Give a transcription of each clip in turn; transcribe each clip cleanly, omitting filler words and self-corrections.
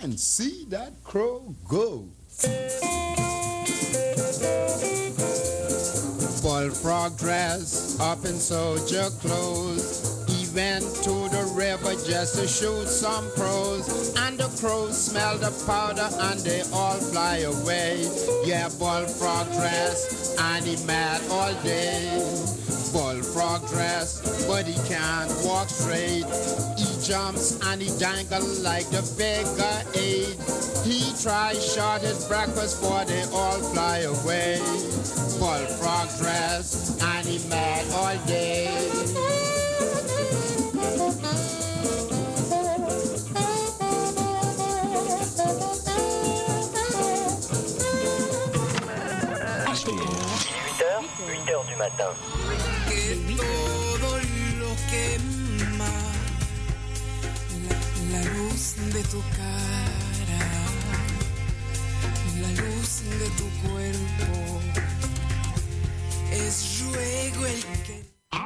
and see that crow go. Bullfrog dress up in soldier clothes. He went to the river just to shoot some crows. And the crows smell the powder and they all fly away. Yeah, bullfrog dress and he mad all day. Bullfrog dress, but he can't walk straight. He jumps and he dangles like the beggar aid. He tries short his breakfast, but they all fly away. Bullfrog dress and he mad all day. HDR. 8h du matin. Que todo lo quema la luz de tu cara, la luz de tu cuerpo, es ruego el que...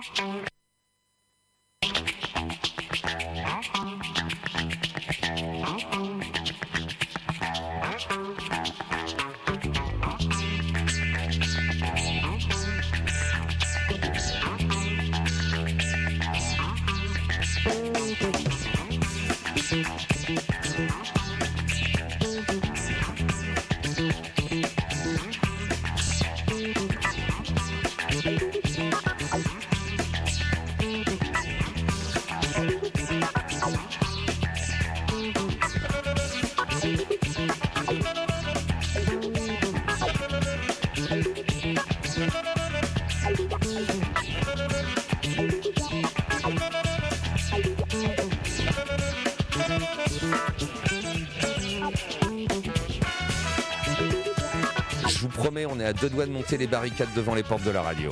Je vous promets, on est à deux doigts de monter les barricades devant les portes de la radio.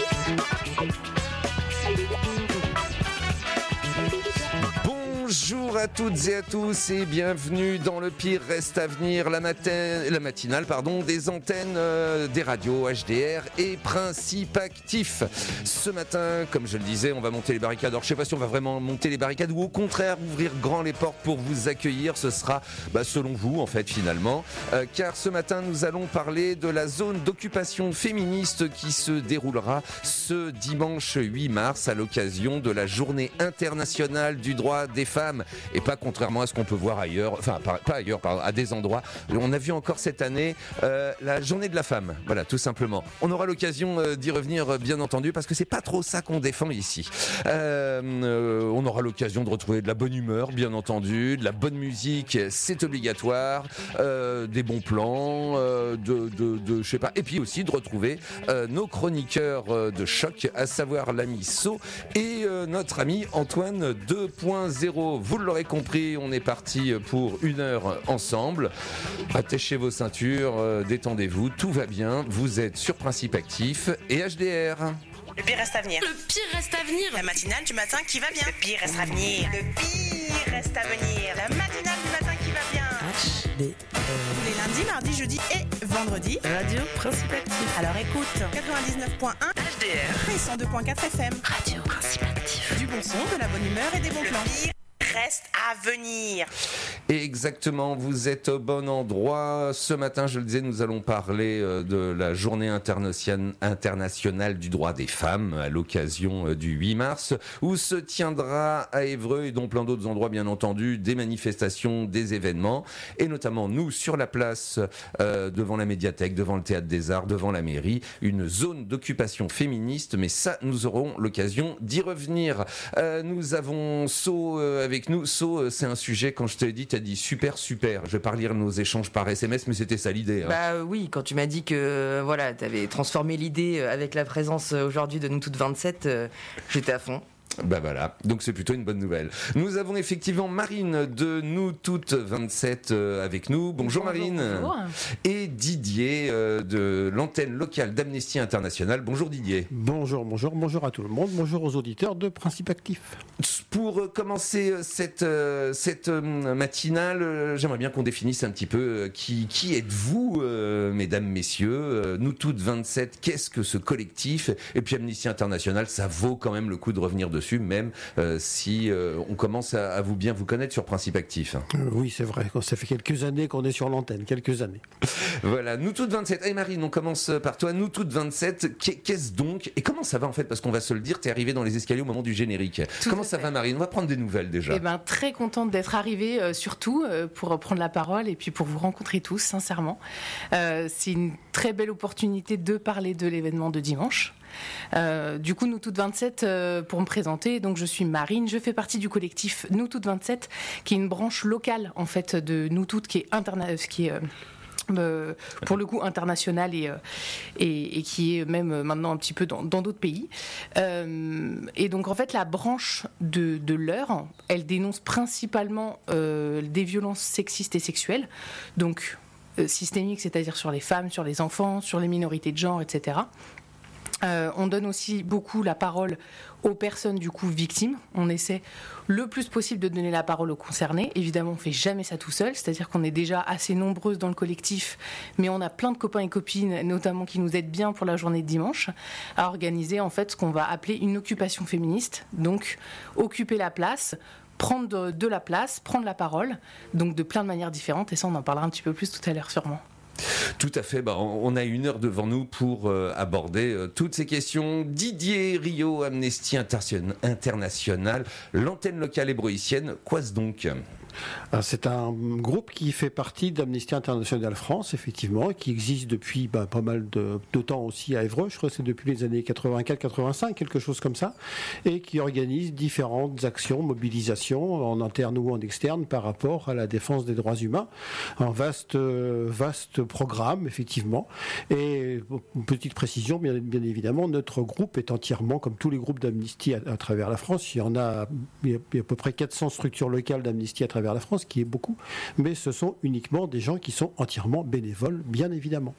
Bonjour à toutes et à tous et bienvenue dans Le Pire Reste à Venir, la matinale des antennes des radios HDR et Principe Actif. Ce matin, comme je le disais, on va monter les barricades. Alors je ne sais pas si on va vraiment monter les barricades ou au contraire ouvrir grand les portes pour vous accueillir. Ce sera selon vous en fait finalement. Car ce matin nous allons parler de la zone d'occupation féministe qui se déroulera ce dimanche 8 mars à l'occasion de la journée internationale du droit des femmes. Et pas contrairement à ce qu'on peut voir ailleurs, enfin pas ailleurs, pardon, à des endroits. On a vu encore cette année la journée de la femme, voilà tout simplement. On aura l'occasion d'y revenir bien entendu parce que c'est pas trop ça qu'on défend ici. On aura l'occasion de retrouver de la bonne humeur bien entendu, de la bonne musique, c'est obligatoire, des bons plans, je sais pas, et puis aussi de retrouver nos chroniqueurs de choc, à savoir l'ami So et notre ami Antoine 2.0. Vous l'aurez compris, on est parti pour 1 heure ensemble. Attachez vos ceintures, détendez-vous, tout va bien. Vous êtes sur Principe Actif et HDR. Le pire reste à venir. Le pire reste à venir. La matinale du matin qui va bien. Le pire reste à venir. Le pire reste à venir. La matinale du matin qui va bien. HDR. Les lundis, mardis, jeudis et vendredis. Radio Principe Actif. Alors écoute, 99.1 HDR et 102.4 FM. Radio Principe Actif. Du bon son, de la bonne humeur et des bons plans. Le pire reste à venir. Exactement, vous êtes au bon endroit. Ce matin, je le disais, nous allons parler de la journée internationale du droit des femmes à l'occasion du 8 mars, où se tiendra à Évreux et dans plein d'autres endroits, bien entendu, des manifestations, des événements, et notamment nous, sur la place, devant la médiathèque, devant le Théâtre des Arts, devant la mairie, une zone d'occupation féministe, mais ça, nous aurons l'occasion d'y revenir. Nous avons So avec nous. So, c'est un sujet, quand je te l'ai dit, t'as dit super. Je vais pas relire nos échanges par SMS, mais c'était ça l'idée. Oui, quand tu m'as dit que voilà, t'avais transformé l'idée avec la présence aujourd'hui de nous toutes 27, j'étais à fond. Voilà, donc c'est plutôt une bonne nouvelle. Nous avons effectivement Marine de Nous Toutes 27 avec nous. Bonjour Marine. Bonjour. Et Didier de l'antenne locale d'Amnesty International. Bonjour Didier. Bonjour à tout le monde, bonjour aux auditeurs de Principe Actif. Pour commencer cette matinale, j'aimerais bien qu'on définisse un petit peu qui êtes-vous, mesdames, messieurs. Nous Toutes 27, qu'est-ce que ce collectif ? Et puis Amnesty International, ça vaut quand même le coup de revenir dessus. dessus, même si on commence à bien vous connaître sur Principe Actif. Oui, c'est vrai. Ça fait quelques années qu'on est sur l'antenne, quelques années. Voilà, Nous Toutes 27. Hey Marine, on commence par toi. Nous Toutes 27, qu'est-ce donc? Et comment ça va en fait? Parce qu'on va se le dire, t'es arrivée dans les escaliers au moment du générique. Comment ça va Marine? On va prendre des nouvelles déjà. Eh ben, très contente d'être arrivée, surtout pour prendre la parole et puis pour vous rencontrer tous, sincèrement. C'est une très belle opportunité de parler de l'événement de dimanche. Du coup, Nous Toutes 27, pour me présenter, donc je suis Marine, je fais partie du collectif Nous Toutes 27, qui est une branche locale en fait de Nous Toutes, qui est pour le coup international et qui est même maintenant un petit peu dans d'autres pays. Et donc en fait la branche de l'Eure, elle dénonce principalement des violences sexistes et sexuelles, donc systémiques, c'est-à-dire sur les femmes, sur les enfants, sur les minorités de genre, etc. On donne aussi beaucoup la parole aux personnes du coup victimes. On essaie le plus possible de donner la parole aux concernés. Évidemment, on ne fait jamais ça tout seul, c'est-à-dire qu'on est déjà assez nombreuses dans le collectif, mais on a plein de copains et copines, notamment qui nous aident bien pour la journée de dimanche, à organiser en fait ce qu'on va appeler une occupation féministe. Donc, occuper la place, prendre de la place, prendre la parole, donc de plein de manières différentes, et ça on en parlera un petit peu plus tout à l'heure sûrement. Tout à fait, on a 1 heure devant nous pour aborder toutes ces questions. Didier Rio, Amnesty International, l'antenne locale hébroïcienne, qu'est-ce donc? C'est un groupe qui fait partie d'Amnesty International France, effectivement, qui existe depuis pas mal de temps aussi à Évreux, je crois que c'est depuis les années 84-85, quelque chose comme ça, et qui organise différentes actions, mobilisations, en interne ou en externe, par rapport à la défense des droits humains. Un vaste programme, effectivement. Et une petite précision, bien évidemment, notre groupe est entièrement, comme tous les groupes d'Amnesty à travers la France, il y a à peu près 400 structures locales d'Amnesty à travers la France, qui est beaucoup, mais ce sont uniquement des gens qui sont entièrement bénévoles, bien évidemment.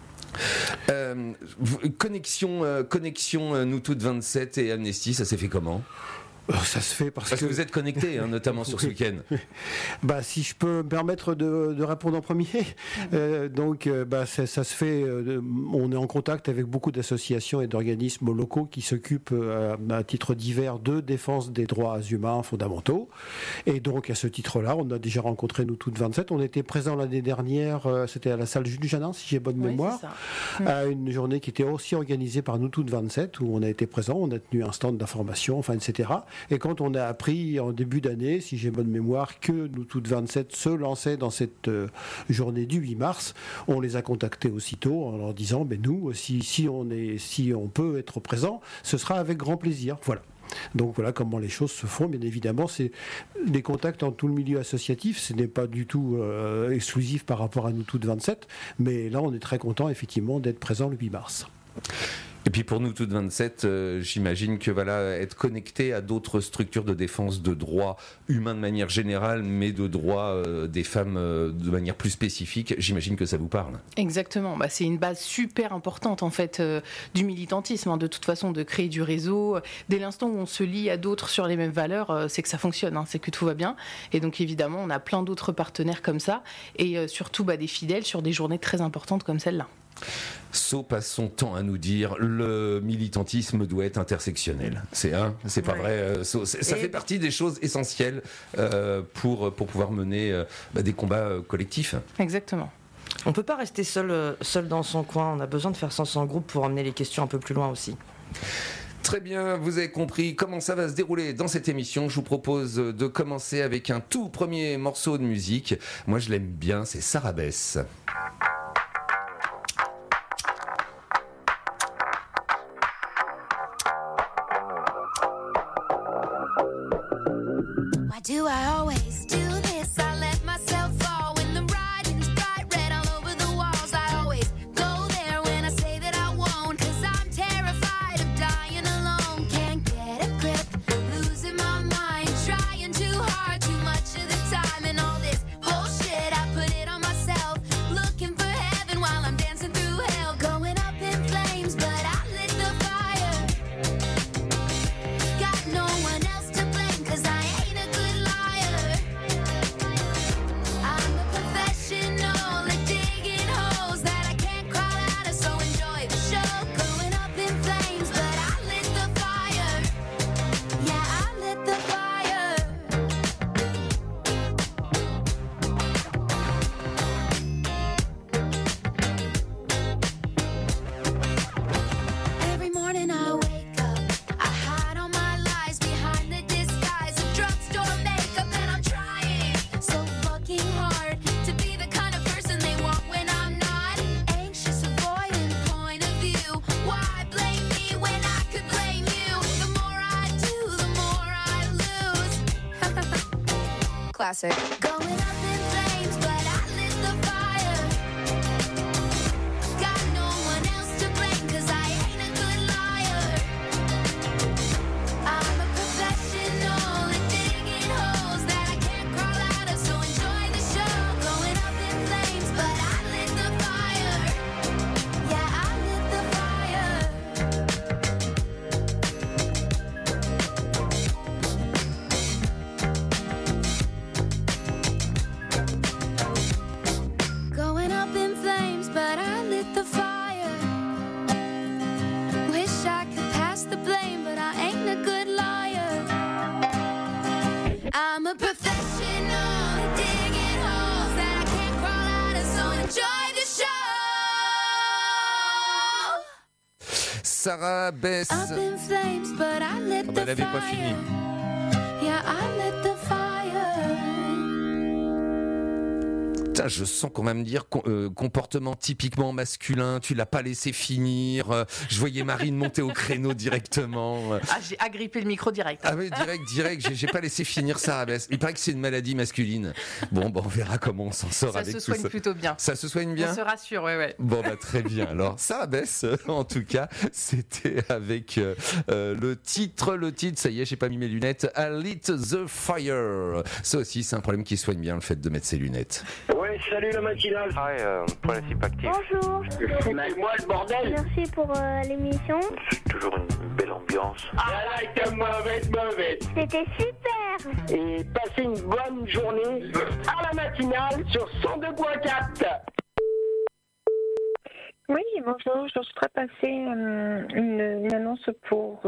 Connexion Nous Toutes 27 et Amnesty, ça s'est fait comment? Ça se fait parce que vous êtes connectés, notamment sur ce week-end. Si je peux me permettre de répondre en premier, ça se fait. On est en contact avec beaucoup d'associations et d'organismes locaux qui s'occupent à titre divers de défense des droits humains fondamentaux. Et donc à ce titre-là, on a déjà rencontré Nous Toutes 27. On était présents l'année dernière, c'était à la salle Jules Janin, si j'ai bonne mémoire, à une journée qui était aussi organisée par Nous Toutes 27, où on a été présents, on a tenu un stand d'information, etc. Et quand on a appris en début d'année, si j'ai bonne mémoire, que Nous Toutes 27 se lançait dans cette journée du 8 mars, on les a contactés aussitôt en leur disant nous, si on peut être présent, ce sera avec grand plaisir. Voilà. Donc voilà comment les choses se font. Bien évidemment, c'est des contacts en tout le milieu associatif. Ce n'est pas du tout exclusif par rapport à Nous Toutes 27, mais là on est très content effectivement d'être présent le 8 mars. Et puis pour Nous Toutes 27, j'imagine que être connecté à d'autres structures de défense de droits humains de manière générale, mais de droits des femmes de manière plus spécifique, j'imagine que ça vous parle. Exactement, c'est une base super importante en fait du militantisme, de toute façon, de créer du réseau. Dès l'instant où on se lie à d'autres sur les mêmes valeurs, c'est que ça fonctionne, c'est que tout va bien. Et donc évidemment, on a plein d'autres partenaires comme ça, et surtout des fidèles sur des journées très importantes comme celle-là. So passe son temps à nous dire le militantisme doit être intersectionnel. C'est pas vrai. Ça fait partie des choses essentielles pour pouvoir mener des combats collectifs. Exactement. On peut pas rester seul dans son coin. On a besoin de faire sens en groupe pour emmener les questions un peu plus loin aussi. Très bien, vous avez compris comment ça va se dérouler dans cette émission. Je vous propose de commencer avec un tout premier morceau de musique. Moi, je l'aime bien, c'est Sarabès. Do I always do this? I let myself fall when the writing's bright red all over the walls. I always go there when I say that I won't, 'cause I'm terrified of dying alone. Can't get a grip, losing my mind, trying too hard, too much of the time. And all this bullshit, I put it on myself, looking for heaven while I'm dancing through hell. Going up in flames, but I lit the fire. Got no one else to blame, 'cause I ain't a good liar. classic. Going up in flames, but I lit the fire. Got no one else to blame, 'cause I ain't a good liar. I'm a professional at digging holes that I can't crawl out of, so enjoy the show. Going up in flames, but I lit the fire. Yeah, I lit the fire. Going up in flames, but I lit the fire. Wish I could pass the blame, but I ain't a good liar. I'm a professional at digging holes that I can't crawl out of, so enjoy the show. Sarah Bess. Up in flames, but I lit the elle avait pas fini. fire. Yeah, I lit the fire. Putain, je sens qu'on va me dire comportement typiquement masculin, tu l'as pas laissé finir. Je voyais Marine monter au créneau directement. Ah, j'ai agrippé le micro direct. Ah oui, direct, j'ai pas laissé finir Sarah Bess. Il paraît que c'est une maladie masculine. Bon, on verra comment on s'en sort Ça avec se tout soigne ça. plutôt bien. Ça se soigne bien. On se rassure, ouais. Bon, très bien. Alors, Sarah Bess, en tout cas, c'était avec le titre, ça y est, j'ai pas mis mes lunettes. I lit the fire. Ça aussi, c'est un problème qui soigne bien, le fait de mettre ses lunettes. Ouais, salut la matinale. Hi, Principe Actif. Bonjour. Moi le bordel. Merci pour l'émission. C'est toujours une belle ambiance. Ah là, t'es mauvaise. C'était super. Et passez une bonne journée à la matinale sur 102.4. Oui, bonjour. Je voudrais passer une annonce pour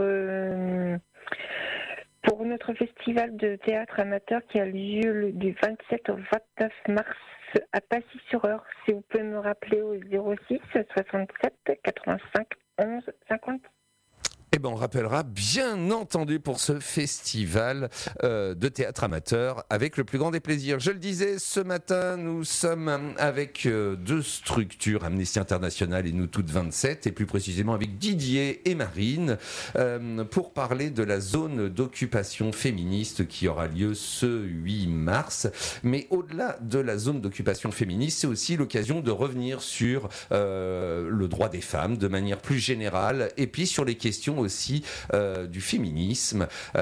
notre festival de théâtre amateur qui a lieu du 27 au 29 mars à Passy-sur-Eure. Si vous pouvez me rappeler au 06 67 85 11 50. Eh ben, on rappellera bien entendu pour ce festival de théâtre amateur avec le plus grand des plaisirs. Je le disais, ce matin, nous sommes avec deux structures, Amnesty International et Nous Toutes 27, et plus précisément avec Didier et Marine, pour parler de la zone d'occupation féministe qui aura lieu ce 8 mars. Mais au-delà de la zone d'occupation féministe, c'est aussi l'occasion de revenir sur le droit des femmes de manière plus générale, et puis sur les questions aussi du féminisme.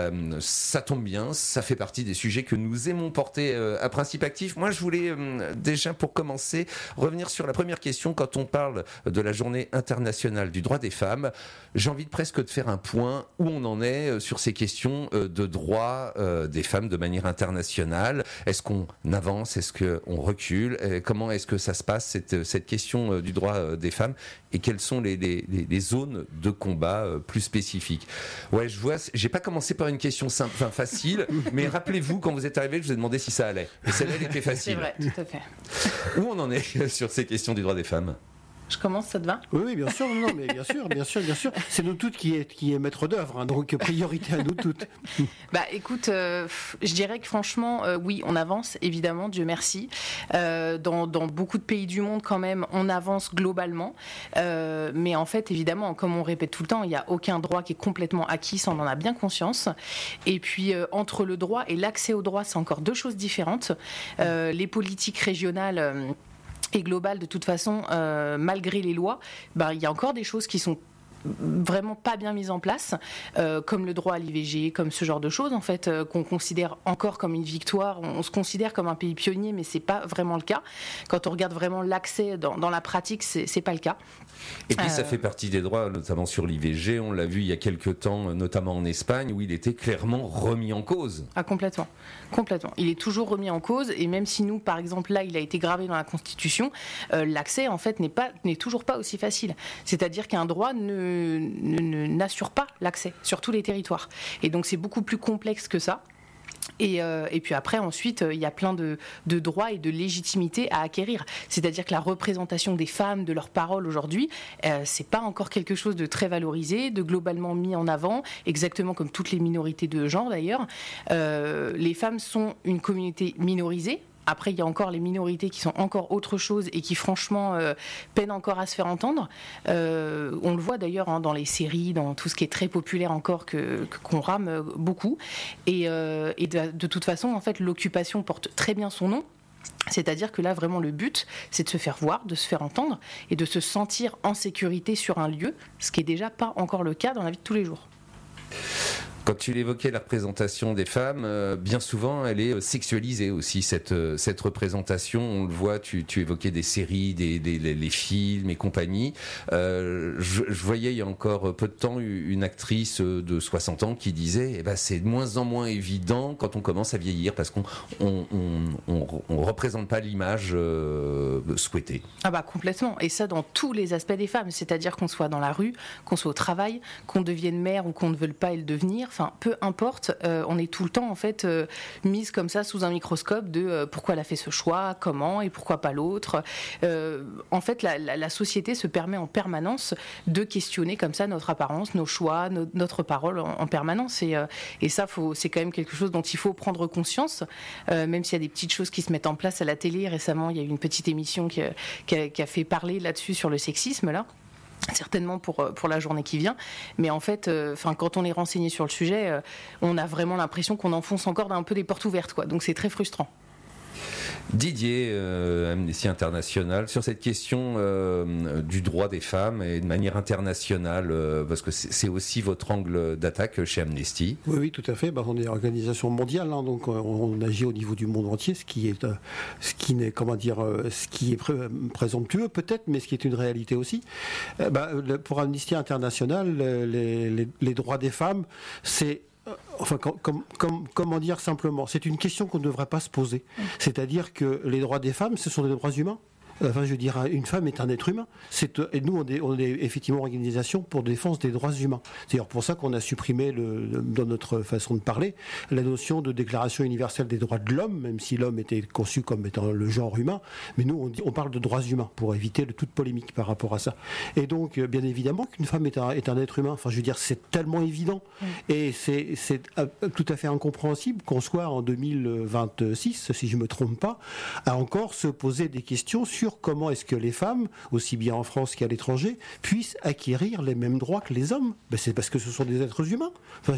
Ça tombe bien, ça fait partie des sujets que nous aimons porter à Principe Actif. Moi, je voulais déjà, pour commencer, revenir sur la première question. Quand on parle de la journée internationale du droit des femmes, j'ai envie presque de faire un point où on en est sur ces questions de droit des femmes de manière internationale. Est-ce qu'on avance? Est-ce qu'on recule? Comment est-ce que ça se passe, cette question du droit des femmes? Et quelles sont les zones de combat plus spécifiques? Ouais, je vois, j'ai pas commencé par une question simple, enfin facile, mais rappelez-vous, quand vous êtes arrivé, je vous ai demandé si ça allait. Et celle-là, elle était facile. C'est vrai, tout à fait. Où on en est sur ces questions du droit des femmes? Je commence, ça te va? Oui, bien sûr, non, mais bien sûr. C'est nous toutes qui est maître d'œuvre, hein, donc priorité à nous toutes. Bah écoute, je dirais que franchement, oui, on avance, évidemment, Dieu merci. Dans beaucoup de pays du monde, quand même, on avance globalement. Mais en fait, évidemment, comme on répète tout le temps, il n'y a aucun droit qui est complètement acquis, ça on en a bien conscience. Et puis, entre le droit et l'accès au droit, c'est encore deux choses différentes. Les politiques régionales... et global, de toute façon, malgré les lois, il y a encore des choses qui sont vraiment pas bien mises en place, comme le droit à l'IVG, comme ce genre de choses en fait, qu'on considère encore comme une victoire. On se considère comme un pays pionnier, mais c'est pas vraiment le cas. Quand on regarde vraiment l'accès dans la pratique, c'est pas le cas. Et puis ça fait partie des droits, notamment sur l'IVG. On l'a vu il y a quelques temps, notamment en Espagne, où il était clairement remis en cause. Ah, complètement. Il est toujours remis en cause, et même si nous, par exemple, là, il a été gravé dans la Constitution, l'accès en fait n'est toujours pas aussi facile. C'est-à-dire qu'un droit n'assure pas l'accès sur tous les territoires. Et donc c'est beaucoup plus complexe que ça. Et puis après, ensuite, il y a plein de droits et de légitimité à acquérir. C'est-à-dire que la représentation des femmes, de leurs paroles aujourd'hui, c'est pas encore quelque chose de très valorisé, de globalement mis en avant, exactement comme toutes les minorités de genre d'ailleurs. Les femmes sont une communauté minorisée, Après, il y a encore les minorités qui sont encore autre chose et qui, franchement, peinent encore à se faire entendre. On le voit d'ailleurs dans les séries, dans tout ce qui est très populaire encore, qu'on rame beaucoup. Et de toute façon, en fait, l'occupation porte très bien son nom. C'est-à-dire que là, vraiment, le but, c'est de se faire voir, de se faire entendre et de se sentir en sécurité sur un lieu, ce qui n'est déjà pas encore le cas dans la vie de tous les jours. Quand tu évoquais la représentation des femmes, bien souvent elle est sexualisée aussi, cette représentation. On le voit, tu évoquais des séries, les films et compagnie. Je voyais il y a encore peu de temps une actrice de 60 ans qui disait c'est de moins en moins évident quand on commence à vieillir parce qu'on représente pas l'image souhaitée. Ah bah complètement, et ça dans tous les aspects des femmes, c'est-à-dire qu'on soit dans la rue, qu'on soit au travail, qu'on devienne mère ou qu'on ne veuille pas le devenir. Enfin, peu importe, on est tout le temps en fait mise comme ça sous un microscope de pourquoi elle a fait ce choix, comment et pourquoi pas l'autre. En fait, la société se permet en permanence de questionner comme ça notre apparence, nos choix, notre parole en permanence. Et ça, c'est quand même quelque chose dont il faut prendre conscience, même s'il y a des petites choses qui se mettent en place à la télé. Récemment, il y a eu une petite émission qui a fait parler là-dessus sur le sexisme là. Certainement pour la journée qui vient, mais en fait, quand on est renseigné sur le sujet, on a vraiment l'impression qu'on enfonce encore un peu des portes ouvertes, quoi. Donc c'est très frustrant. Didier, Amnesty International, sur cette question du droit des femmes et de manière internationale, parce que c'est aussi votre angle d'attaque chez Amnesty. Oui, tout à fait. On est une organisation mondiale, donc on agit au niveau du monde entier, ce qui est présomptueux peut-être, mais ce qui est une réalité aussi. Pour Amnesty International, les droits des femmes, c'est comment dire simplement, c'est une question qu'on ne devrait pas se poser. C'est-à-dire que les droits des femmes, ce sont des droits humains. Une femme est un être humain. Et nous, on est effectivement une organisation pour défense des droits humains. C'est d'ailleurs pour ça qu'on a supprimé, dans notre façon de parler, la notion de déclaration universelle des droits de l'homme, même si l'homme était conçu comme étant le genre humain. Mais nous, on parle de droits humains pour éviter toute polémique par rapport à ça. Et donc, bien évidemment qu'une femme est un être humain. C'est tellement évident. Et c'est tout à fait incompréhensible qu'on soit en 2026, si je ne me trompe pas, à encore se poser des questions sur comment est-ce que les femmes, aussi bien en France qu'à l'étranger, puissent acquérir les mêmes droits que les hommes. C'est parce que ce sont des êtres humains.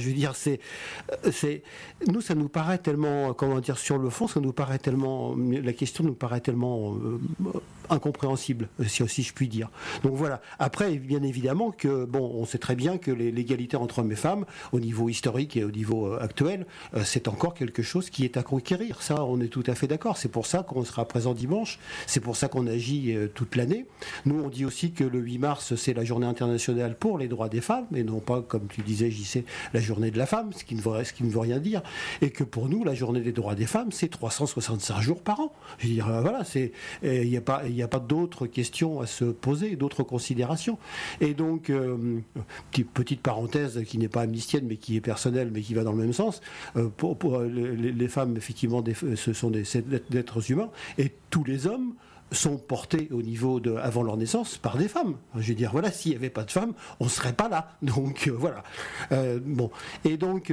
Nous, ça nous paraît tellement, sur le fond, la question nous paraît tellement incompréhensible, si je puis dire. Donc voilà. Après, bien évidemment que, on sait très bien que l'égalité entre hommes et femmes, au niveau historique et au niveau actuel, c'est encore quelque chose qui est à conquérir. Ça, on est tout à fait d'accord. C'est pour ça qu'on sera présent dimanche. C'est pour ça qu'on agit toute l'année. Nous, on dit aussi que le 8 mars, c'est la journée internationale pour les droits des femmes, et non pas, comme tu disais, JC, la journée de la femme, ce qui ne veut rien dire. Et que pour nous, la journée des droits des femmes, c'est 365 jours par an. Je veux dire, il n'y a pas d'autres questions à se poser, d'autres considérations. Et donc, petite parenthèse qui n'est pas amnistienne, mais qui est personnelle, mais qui va dans le même sens, pour les femmes, effectivement, ce sont des êtres humains, et tous les hommes sont portés au niveau avant leur naissance par des femmes. Je veux dire, s'il n'y avait pas de femmes, on ne serait pas là. Donc, voilà. Et donc,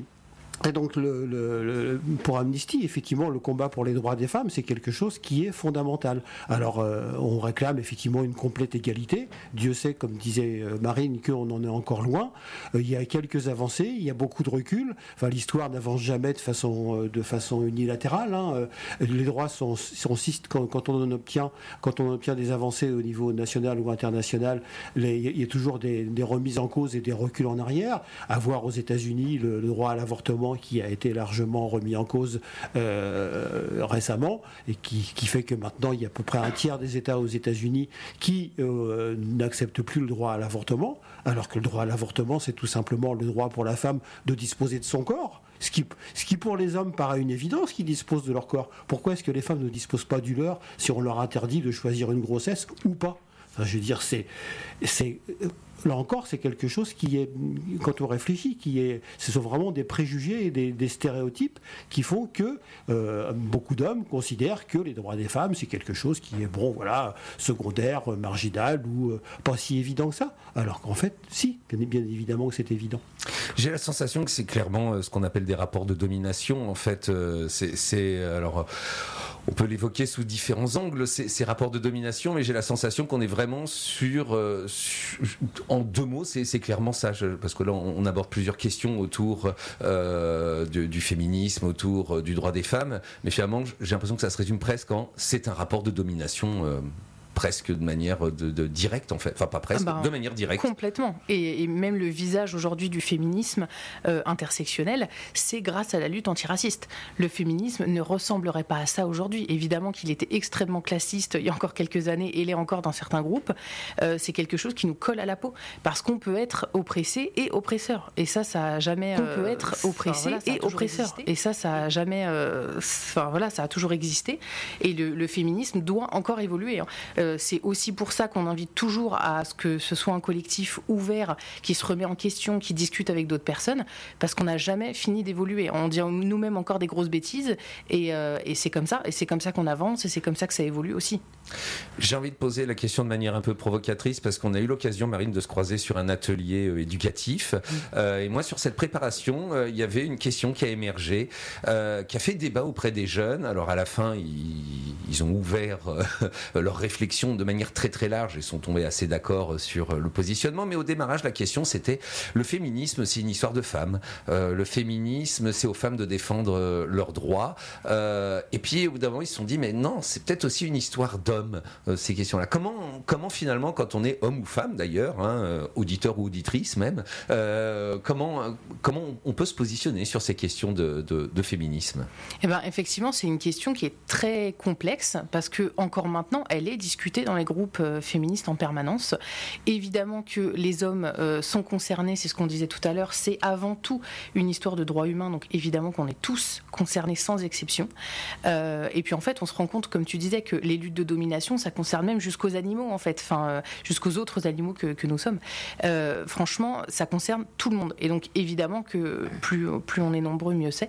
pour Amnesty, effectivement, le combat pour les droits des femmes, c'est quelque chose qui est fondamental. Alors, on réclame effectivement une complète égalité. Dieu sait, comme disait Marine, qu'on en est encore loin. Il y a quelques avancées, il y a beaucoup de recul. L'histoire n'avance jamais de façon unilatérale. Les droits sont quand on obtient des avancées au niveau national ou international, il y a toujours des remises en cause et des reculs en arrière. À voir aux États-Unis le droit à l'avortement qui a été largement remis en cause récemment, et qui fait que maintenant il y a à peu près un tiers des États aux États-Unis qui n'acceptent plus le droit à l'avortement, alors que le droit à l'avortement, c'est tout simplement le droit pour la femme de disposer de son corps. Ce qui pour les hommes paraît une évidence, qu'ils disposent de leur corps. Pourquoi est-ce que les femmes ne disposent pas du leur si on leur interdit de choisir une grossesse ou pas ? Je veux dire, là encore, c'est quelque chose qui est, quand on réfléchit, ce sont vraiment des préjugés et des stéréotypes qui font que beaucoup d'hommes considèrent que les droits des femmes, c'est quelque chose qui est, secondaire, marginal ou pas si évident que ça. Alors qu'en fait, si, bien évidemment que c'est évident. J'ai la sensation que c'est clairement ce qu'on appelle des rapports de domination. En fait, On peut l'évoquer sous différents angles, ces rapports de domination, mais j'ai la sensation qu'on est vraiment en 2 mots, c'est clairement ça, parce que là on aborde plusieurs questions autour du féminisme, autour du droit des femmes, mais finalement j'ai l'impression que ça se résume presque en c'est un rapport de domination presque de manière directe en fait, enfin pas presque, de manière directe. Complètement, et même le visage aujourd'hui du féminisme intersectionnel, c'est grâce à la lutte antiraciste. Le féminisme ne ressemblerait pas à ça aujourd'hui. Évidemment qu'il était extrêmement classiste il y a encore quelques années, et l'est encore dans certains groupes. C'est quelque chose qui nous colle à la peau, parce qu'on peut être oppressé et oppresseur, et ça a jamais... On peut être oppressé et oppresseur, et ça a jamais... ça a toujours existé, et le féminisme doit encore évoluer, hein. C'est aussi pour ça qu'on invite toujours à ce que ce soit un collectif ouvert, qui se remet en question, qui discute avec d'autres personnes, parce qu'on n'a jamais fini d'évoluer. On dit nous-mêmes encore des grosses bêtises, et c'est comme ça, qu'on avance, et c'est comme ça que ça évolue aussi. J'ai envie de poser la question de manière un peu provocatrice, parce qu'on a eu l'occasion, Marine, de se croiser sur un atelier éducatif, et moi sur cette préparation, il y avait une question qui a émergé, qui a fait débat auprès des jeunes. Alors à la fin, ils ont ouvert leur réflexion de manière très très large et sont tombés assez d'accord sur le positionnement, mais au démarrage la question c'était: le féminisme c'est une histoire de femmes, le féminisme c'est aux femmes de défendre leurs droits, et puis au bout d'un moment ils se sont dit mais non, c'est peut-être aussi une histoire d'hommes, ces questions là. Comment finalement, quand on est homme ou femme d'ailleurs, auditeur ou auditrice même, comment on peut se positionner sur ces questions de féminisme? Eh ben, effectivement, c'est une question qui est très complexe, parce que encore maintenant elle est discutée dans les groupes féministes en permanence. Évidemment que les hommes sont concernés, c'est ce qu'on disait tout à l'heure, c'est avant tout une histoire de droits humains, donc évidemment qu'on est tous concernés sans exception. Et puis en fait, on se rend compte, comme tu disais, que les luttes de domination, ça concerne même jusqu'aux animaux en fait, jusqu'aux autres animaux que nous sommes. Franchement, ça concerne tout le monde. Et donc évidemment que plus on est nombreux, mieux c'est.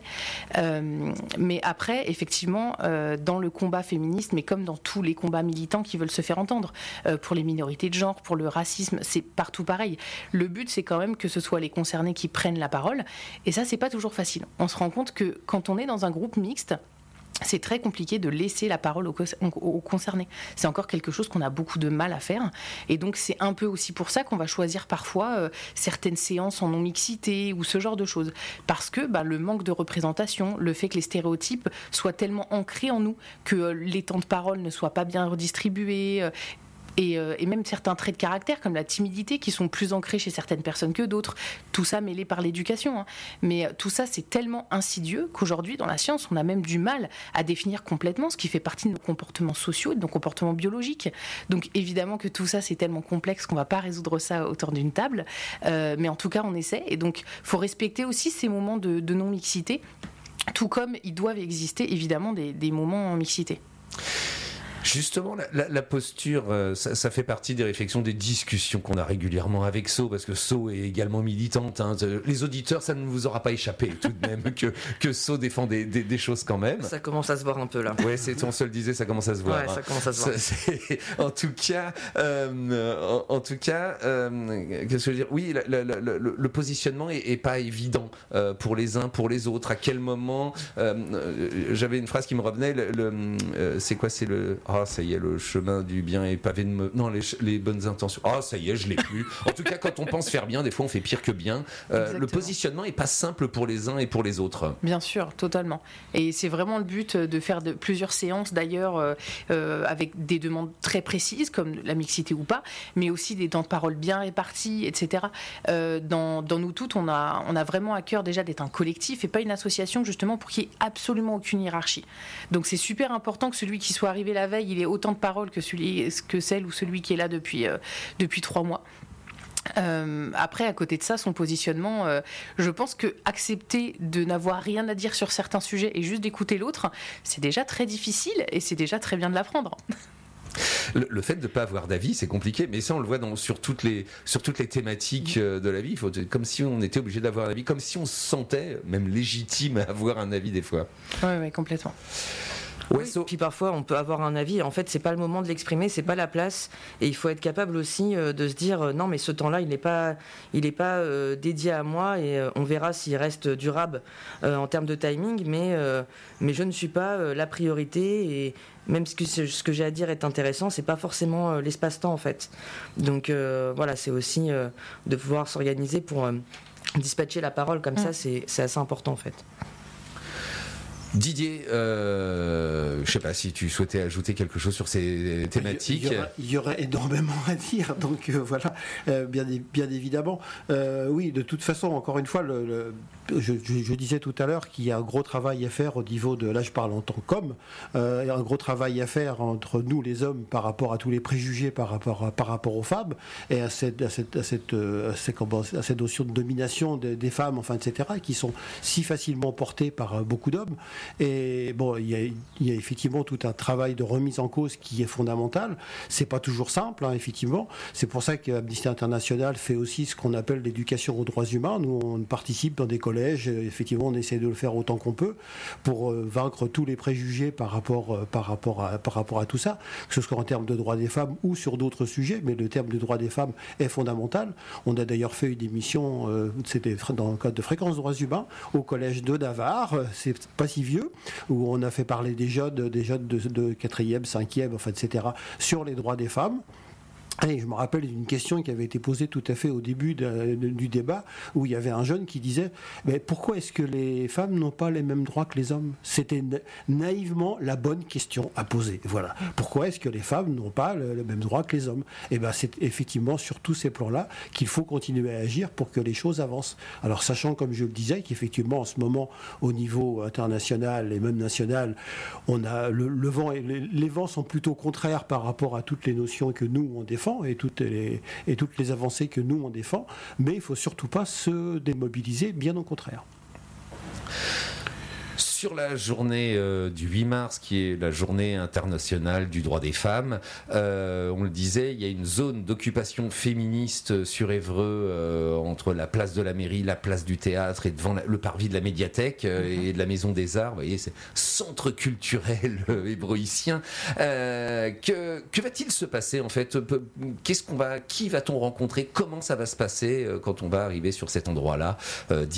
Mais après, effectivement, dans le combat féministe, mais comme dans tous les combats militants qui veulent se faire entendre, pour les minorités de genre, pour le racisme, c'est partout pareil. Le but, c'est quand même que ce soit les concernés qui prennent la parole, et ça, c'est pas toujours facile. On se rend compte que quand on est dans un groupe mixte, c'est très compliqué de laisser la parole aux concernés. C'est encore quelque chose qu'on a beaucoup de mal à faire. Et donc, c'est un peu aussi pour ça qu'on va choisir parfois certaines séances en non-mixité ou ce genre de choses. Parce que le manque de représentation, le fait que les stéréotypes soient tellement ancrés en nous, que les temps de parole ne soient pas bien redistribués, et même certains traits de caractère comme la timidité qui sont plus ancrés chez certaines personnes que d'autres, tout ça mêlé par l'éducation, hein. Mais tout ça c'est tellement insidieux qu'aujourd'hui dans la science on a même du mal à définir complètement ce qui fait partie de nos comportements sociaux et de nos comportements biologiques. Donc évidemment que tout ça c'est tellement complexe qu'on ne va pas résoudre ça autour d'une table, mais en tout cas on essaie, et donc il faut respecter aussi ces moments de non-mixité, tout comme ils doivent exister évidemment des moments en mixité. Justement, la posture, ça fait partie des réflexions, des discussions qu'on a régulièrement avec So, parce que So est également militante, hein. Les auditeurs, ça ne vous aura pas échappé tout de même que So défend des choses quand même. Ça commence à se voir un peu là. Ouais, on se le disait, ça commence à se voir. Ouais, ça commence à se voir. En tout cas, qu'est-ce que je veux dire ? Oui, le positionnement est pas évident pour les uns, pour les autres. À quel moment j'avais une phrase qui me revenait. C'est quoi ? C'est le ça y est, le chemin du bien est pavé de non, les bonnes intentions. Ça y est, je l'ai plus. En tout cas, quand on pense faire bien, des fois on fait pire que bien. Le positionnement est pas simple pour les uns et pour les autres. Bien sûr, totalement. Et c'est vraiment le but de faire plusieurs séances d'ailleurs, avec des demandes très précises comme la mixité ou pas, mais aussi des temps de parole bien répartis, etc. Dans nous toutes, on a vraiment à cœur déjà d'être un collectif et pas une association, justement pour qu'il n'y ait absolument aucune hiérarchie. Donc c'est super important que celui qui soit arrivé la veille, il ait autant de paroles que celle ou celui qui est là depuis 3 mois. Après, à côté de ça, son positionnement, je pense que accepter de n'avoir rien à dire sur certains sujets et juste d'écouter l'autre, c'est déjà très difficile et c'est déjà très bien de l'apprendre. Le fait de ne pas avoir d'avis, c'est compliqué, mais ça on le voit sur toutes les thématiques de la vie. Comme si on était obligé d'avoir un avis, comme si on se sentait même légitime à avoir un avis des fois. Oui, complètement. Oui, puis parfois on peut avoir un avis, en fait c'est pas le moment de l'exprimer, c'est pas la place, et il faut être capable aussi de se dire non mais ce temps-là il n'est pas dédié à moi, et on verra s'il reste durable en termes de timing, mais je ne suis pas la priorité, et même ce que j'ai à dire est intéressant, c'est pas forcément l'espace-temps en fait. Donc voilà, c'est aussi de pouvoir s'organiser pour dispatcher la parole comme ça, c'est assez important en fait. Didier, je ne sais pas si tu souhaitais ajouter quelque chose sur ces thématiques. Il y aurait énormément à dire, donc voilà, bien évidemment. Oui, de toute façon, encore une fois, je disais tout à l'heure qu'il y a un gros travail à faire au niveau de, là je parle en tant qu'homme, un gros travail à faire entre nous les hommes par rapport à tous les préjugés par rapport aux femmes, et à cette notion de domination des femmes, enfin, etc., qui sont si facilement portées par beaucoup d'hommes. Et bon, il y a effectivement tout un travail de remise en cause qui est fondamental. C'est pas toujours simple, hein, effectivement. C'est pour ça qu'Amnesty International fait aussi ce qu'on appelle l'éducation aux droits humains. Nous, on participe dans des collèges. Effectivement, on essaie de le faire autant qu'on peut pour vaincre tous les préjugés par rapport à tout ça, que ce soit en termes de droits des femmes ou sur d'autres sujets. Mais le terme de droits des femmes est fondamental. On a d'ailleurs fait une émission, c'était dans le cadre de Fréquence droits humains, au collège de Navarre. C'est pas si vieux, où on a fait parler des jeunes de 4e, 5e, enfin, etc., sur les droits des femmes. Et je me rappelle d'une question qui avait été posée tout à fait au début du débat, où il y avait un jeune qui disait « Mais pourquoi est-ce que les femmes n'ont pas les mêmes droits que les hommes ?» C'était naïvement la bonne question à poser. Voilà. Pourquoi est-ce que les femmes n'ont pas le même droit que les hommes ? Et bien, c'est effectivement sur tous ces plans-là qu'il faut continuer à agir pour que les choses avancent. Alors, sachant, comme je le disais, qu'effectivement, en ce moment, au niveau international et même national, on a le vent, et les vents sont plutôt contraires par rapport à toutes les notions que nous, on défend, et toutes les avancées que nous on défend, mais il ne faut surtout pas se démobiliser, bien au contraire. Sur la journée du 8 mars, qui est la journée internationale du droit des femmes, on le disait, il y a une zone d'occupation féministe sur Évreux, entre la place de la mairie, la place du théâtre et devant le parvis de la médiathèque et de la Maison des Arts. Vous voyez, c'est centre culturel évreuïcien. Que va-t-il se passer en fait ? Qui va-t-on rencontrer ? Comment ça va se passer quand on va arriver sur cet endroit-là dimanche ?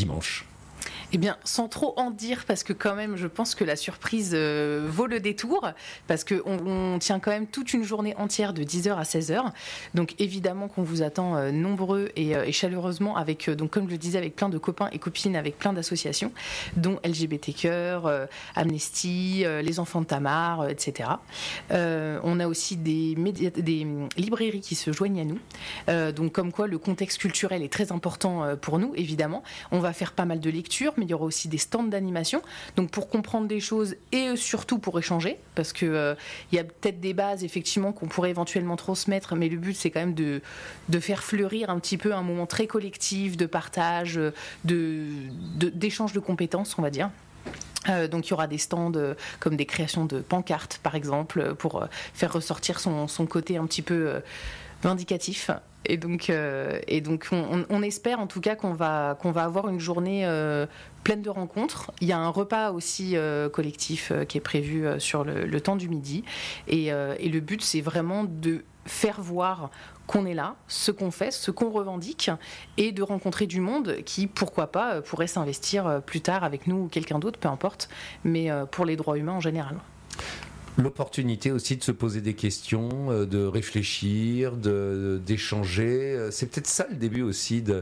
Eh bien, sans trop en dire, parce que quand même, je pense que la surprise vaut le détour, parce qu'on tient quand même toute une journée entière de 10h à 16h. Donc, évidemment qu'on vous attend nombreux et chaleureusement, avec, donc, comme je le disais, avec plein de copains et copines, avec plein d'associations, dont LGBT Cœur, Amnesty, Les Enfants de Tamar, etc. On a aussi des librairies qui se joignent à nous. Donc, comme quoi, le contexte culturel est très important pour nous, évidemment. On va faire pas mal de lectures, mais il y aura aussi des stands d'animation, donc pour comprendre des choses et surtout pour échanger, parce que il y a peut-être des bases effectivement qu'on pourrait éventuellement transmettre, mais le but c'est quand même de faire fleurir un petit peu un moment très collectif de partage, d'échange de compétences, on va dire. Donc il y aura des stands comme des créations de pancartes par exemple, pour faire ressortir son côté un petit peu vindicatif. Et donc on espère en tout cas qu'on va avoir une journée pleine de rencontres. Il y a un repas aussi collectif qui est prévu sur le temps du midi. Et le but, c'est vraiment de faire voir qu'on est là, ce qu'on fait, ce qu'on revendique, et de rencontrer du monde qui, pourquoi pas, pourrait s'investir plus tard avec nous ou quelqu'un d'autre, peu importe, mais pour les droits humains en général. L'opportunité aussi de se poser des questions, de réfléchir, d'échanger. C'est peut-être ça le début aussi de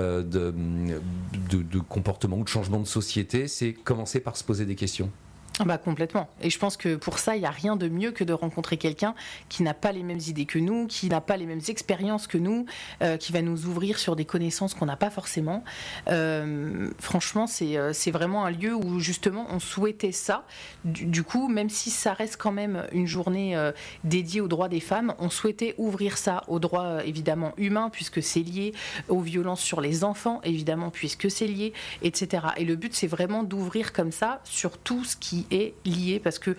comportement ou de changement de société, c'est commencer par se poser des questions. Bah complètement. Et je pense que pour ça, il n'y a rien de mieux que de rencontrer quelqu'un qui n'a pas les mêmes idées que nous, qui n'a pas les mêmes expériences que nous, qui va nous ouvrir sur des connaissances qu'on n'a pas forcément. Franchement, c'est vraiment un lieu où justement on souhaitait ça. Du coup, même si ça reste quand même une journée dédiée aux droits des femmes, on souhaitait ouvrir ça aux droits évidemment humains, puisque c'est lié aux violences sur les enfants, évidemment, puisque c'est lié, etc. Et le but, c'est vraiment d'ouvrir comme ça sur tout ce qui est lié, parce que